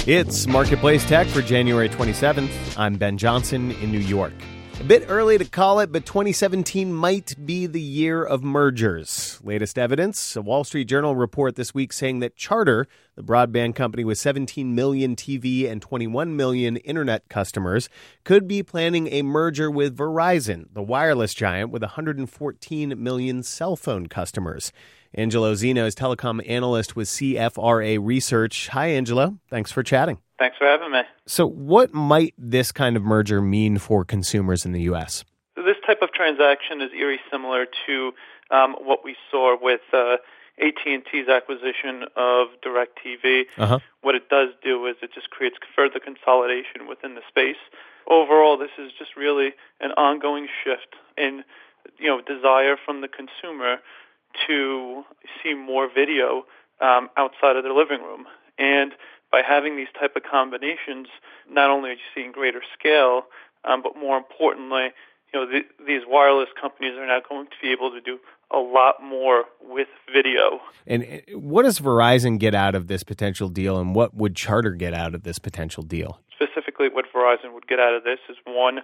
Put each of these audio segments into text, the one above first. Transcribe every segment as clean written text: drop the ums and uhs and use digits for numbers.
It's Marketplace Tech for January 27th. I'm Ben Johnson in New York. A bit early to call it, but 2017 might be the year of mergers. Latest evidence, a Wall Street Journal report this week saying that Charter, the broadband company with 17 million TV and 21 million internet customers, could be planning a merger with Verizon, the wireless giant with 114 million cell phone customers. Angelo Zeno is telecom analyst with CFRA Research. Hi, Angelo. Thanks for chatting. Thanks for having me. So what might this kind of merger mean for consumers in the U.S.? This type of transaction is eerie similar to what we saw with AT&T's acquisition of DirecTV. What it does do is it just creates further consolidation within the space. Overall, this is just really an ongoing shift in desire from the consumer to see more video outside of their living room. And by having these type of combinations, not only are you seeing greater scale, but more importantly, these wireless companies are now going to be able to do a lot more with video. And what does Verizon get out of this potential deal, and what would Charter get out of this potential deal? Specifically, what Verizon would get out of this is, one,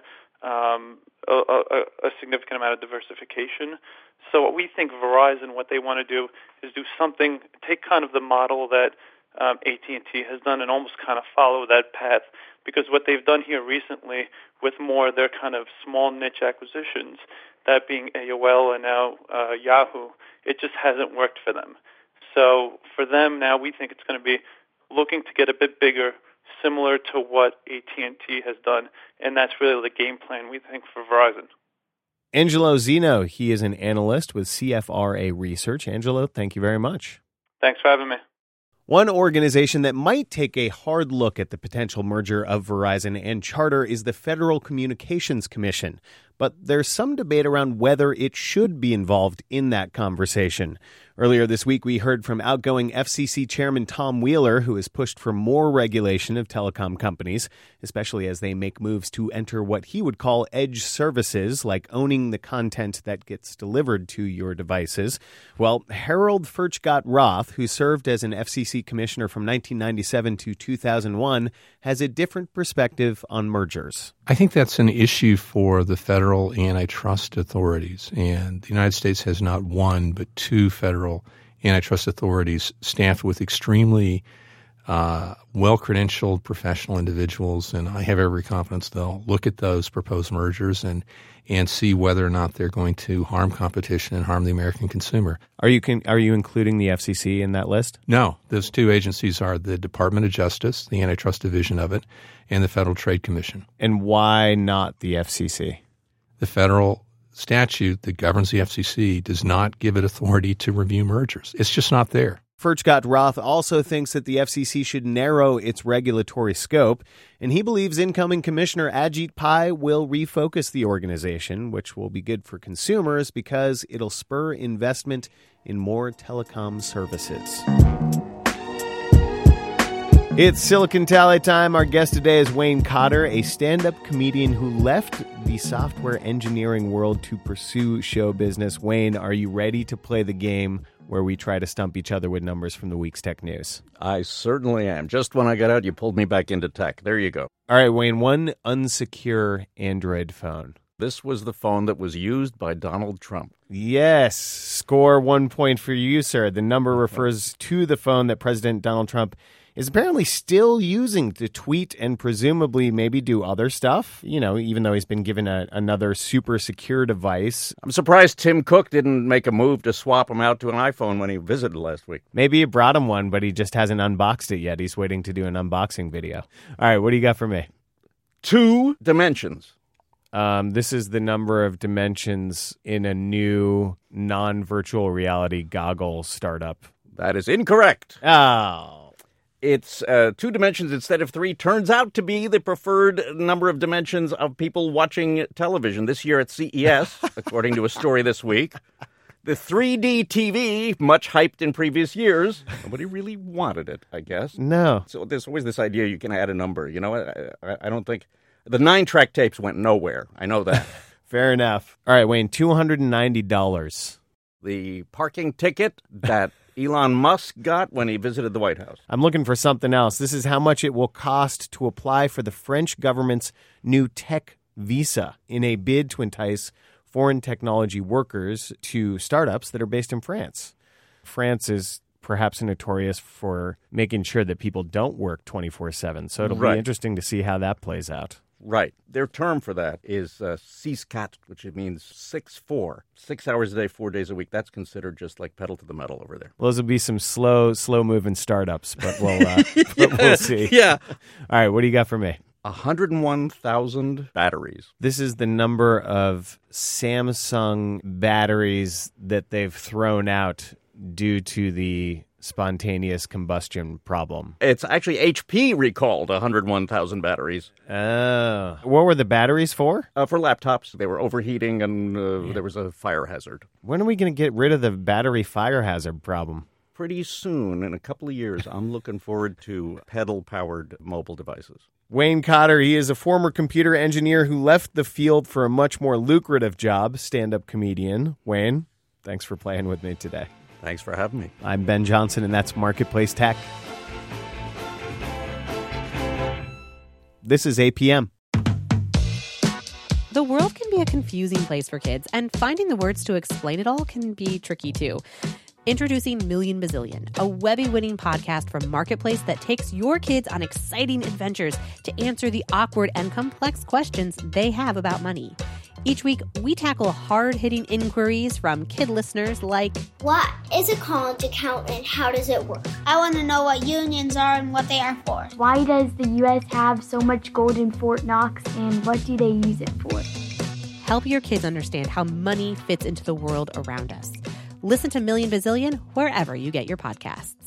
a significant amount of diversification. So what we think Verizon, what they want to do is do something, take kind of the model that AT&T has done and almost kind of follow that path, because what they've done here recently with more of their kind of small niche acquisitions, that being AOL and now Yahoo, it just hasn't worked for them. So for them now, we think it's going to be looking to get a bit bigger, similar to what AT&T has done, and that's really the game plan, we think, for Verizon. Angelo Zeno, he is an analyst with CFRA Research. Angelo, thank you very much. Thanks for having me. One organization that might take a hard look at the potential merger of Verizon and Charter is the Federal Communications Commission. But there's some debate around whether it should be involved in that conversation. Earlier this week, we heard from outgoing FCC Chairman Tom Wheeler, who has pushed for more regulation of telecom companies, especially as they make moves to enter what he would call edge services, like owning the content that gets delivered to your devices. Well, Harold Furchtgott-Roth, who served as an FCC commissioner from 1997 to 2001, has a different perspective on mergers. I think that's an issue for the federal antitrust authorities, and the United States has not one but two federal antitrust authorities staffed with extremely well-credentialed professional individuals, and I have every confidence they'll look at those proposed mergers and see whether or not they're going to harm competition and harm the American consumer. Are you including the FCC in that list? No. Those two agencies are the Department of Justice, the antitrust division of it, and the Federal Trade Commission. And why not the FCC? The federal statute that governs the FCC does not give it authority to review mergers. It's just not there. Furchtgott-Roth also thinks that the FCC should narrow its regulatory scope, and he believes incoming Commissioner Ajit Pai will refocus the organization, which will be good for consumers because it'll spur investment in more telecom services. It's Silicon Tally time. Our guest today is Wayne Cotter, a stand-up comedian who left the software engineering world to pursue show business. Wayne, are you ready to play the game where we try to stump each other with numbers from the week's tech news? I certainly am. Just when I got out, you pulled me back into tech. There you go. All right, Wayne, one unsecure Android phone. This was the phone that was used by Donald Trump. Yes. Score 1 point for you, sir. The number refers to the phone that President Donald Trump is apparently still using to tweet and presumably maybe do other stuff, even though he's been given another super secure device. I'm surprised Tim Cook didn't make a move to swap him out to an iPhone when he visited last week. Maybe he brought him one, but he just hasn't unboxed it yet. He's waiting to do an unboxing video. All right, what do you got for me? 2 dimensions. This is the number of dimensions in a new non-virtual reality goggle startup. That is incorrect. Oh. It's 2 dimensions instead of 3. Turns out to be the preferred number of dimensions of people watching television this year at CES, according to a story this week. The 3D TV, much hyped in previous years, nobody really wanted it, I guess. No. So there's always this idea you can add a number. I don't think... The 9-track tapes went nowhere. I know that. Fair enough. All right, Wayne, $290. The parking ticket that Elon Musk got when he visited the White House. I'm looking for something else. This is how much it will cost to apply for the French government's new tech visa in a bid to entice foreign technology workers to startups that are based in France. France is perhaps notorious for making sure that people don't work 24/7. So it'll be interesting to see how that plays out. Right. Their term for that is 6-4, which means 6-4. 6 hours a day, 4 days a week. That's considered just like pedal to the metal over there. Well, those will be some slow-moving startups, but we'll see. Yeah. All right, what do you got for me? 101,000 batteries. This is the number of Samsung batteries that they've thrown out due to the spontaneous combustion problem. It's actually HP recalled 101,000 batteries. Oh. What were the batteries for? For laptops. They were overheating and there was a fire hazard. When are we going to get rid of the battery fire hazard problem? Pretty soon, in a couple of years. I'm looking forward to pedal-powered mobile devices. Wayne Cotter, he is a former computer engineer who left the field for a much more lucrative job, stand-up comedian. Wayne, thanks for playing with me today. Thanks for having me. I'm Ben Johnson, and that's Marketplace Tech. This is APM. The world can be a confusing place for kids, and finding the words to explain it all can be tricky too. Introducing Million Bazillion, a Webby-winning podcast from Marketplace that takes your kids on exciting adventures to answer the awkward and complex questions they have about money. Each week, we tackle hard-hitting inquiries from kid listeners like, what is a college account and how does it work? I want to know what unions are and what they are for. Why does the U.S. have so much gold in Fort Knox and what do they use it for? Help your kids understand how money fits into the world around us. Listen to Million Bazillion wherever you get your podcasts.